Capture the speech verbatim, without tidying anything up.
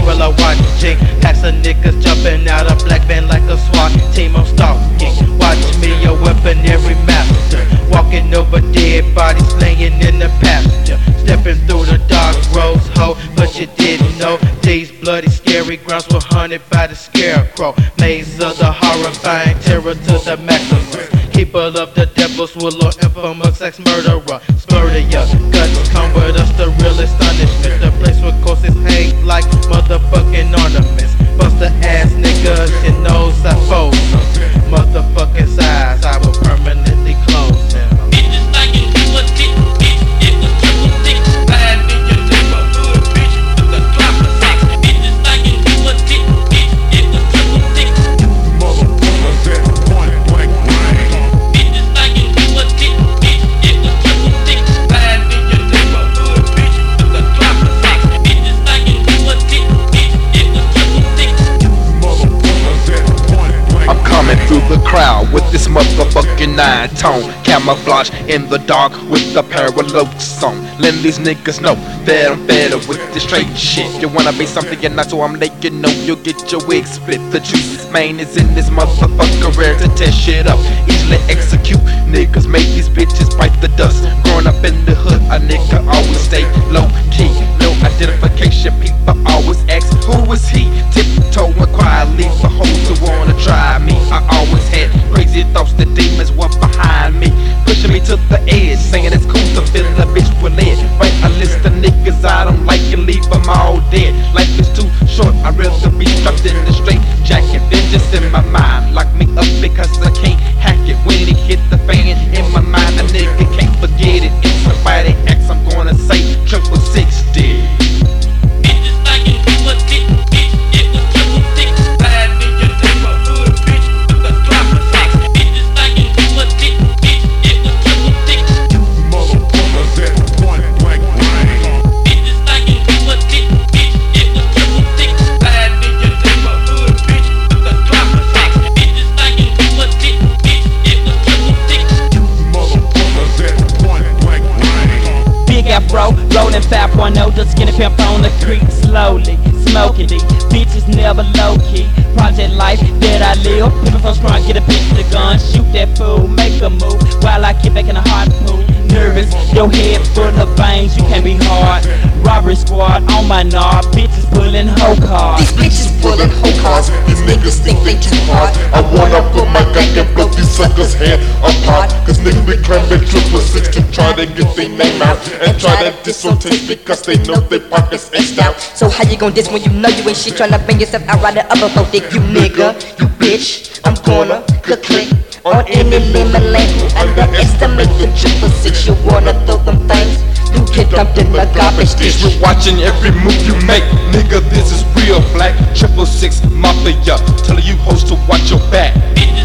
gorilla watching. Packs of niggas jumping out of black van like a SWAT team. I'm stalking. Watch me, a weaponry master. Walking over dead bodies laying in the pasture. Stepping through the dark roads, ho, but you didn't know these bloody scary grounds were haunted by the scarecrow. Maze of the horrifying terror to the maximum. Keeper of the devil's will or infamous sex murderer. Murder ya, guts come with us, the real astonishment. The place where courses hang like motherfucking ornaments. Bust the ass niggas, your nose I fold them. Motherfucking size, I will permanently close them. Bitches like you do a dick, bitch, it was triple six. Lying in your neighborhood, bitch, took a clock for six. Bitches like you do a dick, bitch, it was triple six. Motherfuckers at point blank range. Bitches like you do a dick, bitch, it was triple six. Lying in your neighborhood, bitch, took a clock for six. Bitches like you do a dick, bitch, it was triple six. Motherfuckers at point blank. I'm coming through the crowd with this motherfucking nine tone, camouflage in the dark with the parallels on. Letting these niggas know that I'm better with the straight shit. You wanna be something you're not, so I'm letting you know you'll get your wig split. The juice main is in this motherfucker, rare to tear shit up, easily execute. Niggas make these bitches bite the dust. Growing up in the hood, a nigga always stay low key, no identification. People always ask, who is he? Tiptoeing quietly for hoes who wanna try me. I always had crazy thoughts, the demons were behind me, pushing me to the edge, saying it's cool to fill a bitch with lead. Write a list of niggas I don't like and leave them all dead. Life is too short, I'd rather be strapped in a straight jacket than just in my mind. Lock me up because I can't hack it. When it hit the fan in my mind, a nigga can't forget it. If somebody asks, I'm gonna say triple sixty. Bitches like you do a dick, bitch, it was triple six. Lying in your neighborhood, bitch, took a clock for six. Bitches like you do a dick, bitch, it was triple six. Motherfuckers at point blank range. Bitches like you do a dick, bitch, it was triple six. Lying in your neighborhood, bitch, took a clock for six. Bitches like you do a dick, bitch, it was triple six. Motherfuckers at point blank range. Big afro, rolling five point oh, the skinny pimp on the creek slowly. Smoking these bitches never low key. Project life that I live. Pimpin' from sprung, get a bitch the gun, shoot that fool, make a move while I get back in the hot pool. Nervous, your head full of veins, you can't be hard. Robbery squad on my knob, bitches pulling hoe cars. These bitches pulling hoe cars. These niggas think they too hard. I wanna put my gun and blow these suckers' head apart. Cause niggas be claiming triple six to try to get their name out and try to diss on taste because they know their pockets ain't out. So how you gon' diss when you know you ain't shit? Tryna bring yourself out right the other folk dick, you nigga, you bitch. I'm gonna click click on any lemon lane who underestimate the triple six. You wanna throw them things, you get dumped in the garbage dish. We're watching every move you make, nigga. This is real black triple six mafia. Telling you hoes to watch your back. Bitches